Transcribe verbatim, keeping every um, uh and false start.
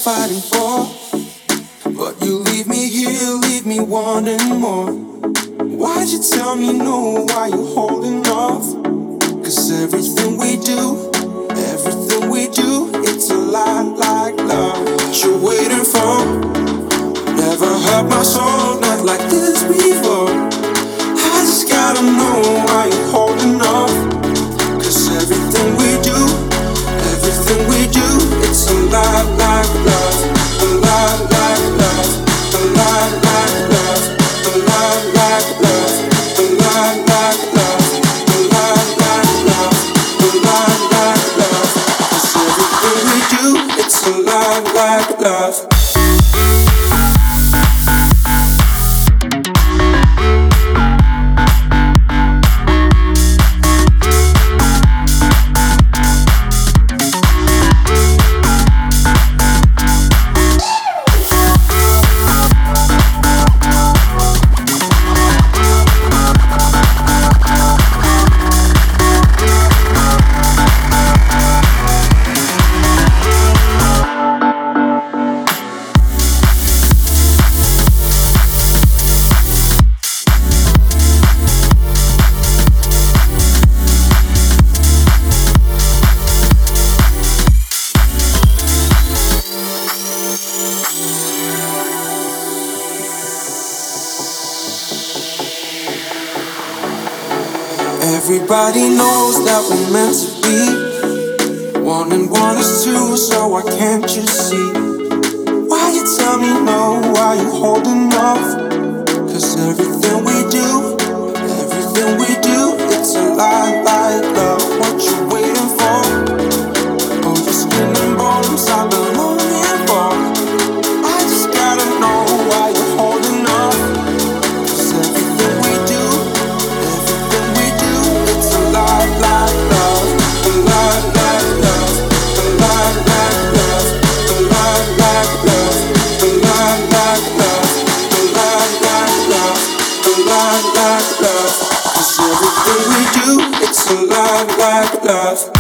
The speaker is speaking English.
fighting for. But you leave me here, leave me wanting more. Why'd you tell me no, why you holding off? Cause everything we do, everything we do, it's a lot like love. What you waiting for? Never hurt my soul, not like this before. I just gotta know why you holding off. Cause everything we do, everything we do, it's a lot like love. A lot like love. A lot like love. A lot like love. A lot like love. A lot like love. A lot like love. Cause everything we do, it's a lot like love. Everybody knows that we're meant to be. One and one is two, so why can't you see? Why you tell me no, why you holding off? Cause everything we do, everything we do, it's a lot like love. What you waiting for? Oh, your skin and bones, I've been longing for. I just gotta know why you holding off. Cause everything we do, everything we do, it's a lot like love. A lot like love. A lot like love. A lot like love. A lot like love. A lot like love. A lot like love. Cause everything we do, it's a lot like love.